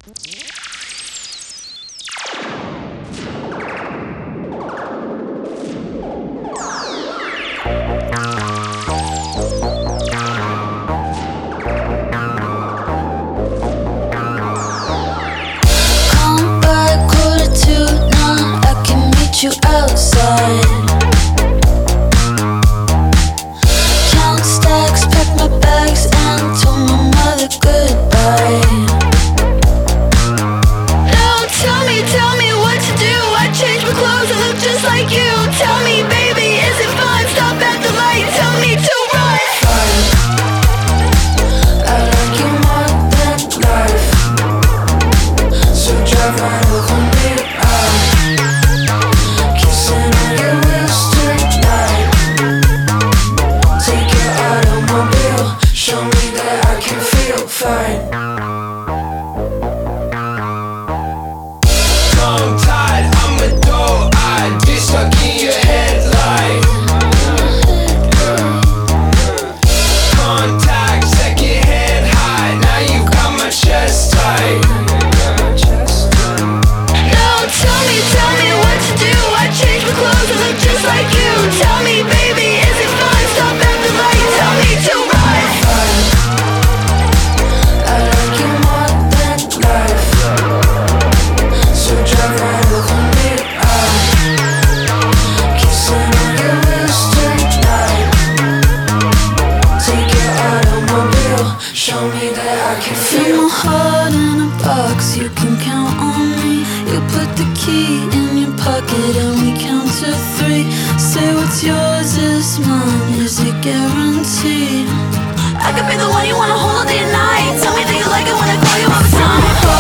Come by 1:45, I can meet you outside. Count stacks, pack my bags, and tell my mother goodbye. Now tell me what to do. I change my clothes, I look just like you. Tell me, baby, is it fun? Stop at the light, tell me to run. Fine, I like you more than life, so drive right over me. Kissing on your wheels tonight. Take your automobile, show me that I can feel fine. Tongue tied, I'm a doe. I'd be stuck in your headlight. Contact, second hand high. Now you got my chest tight. Now tell me what to do. I change my clothes, I look just like you. Tell me, baby, is it fun? Stop at the light, tell me to run. Fine, I like you more than life, so drive right over me. Kissing on your wheels tonight. Take your automobile, show me that I can feel my heart in a box, you can count on me. You put the key in your pocket and we count to 3. Say what's yours is mine, is it guaranteed? I could be the one you wanna hold all day and night. Tell me that you like it when I call you all the time.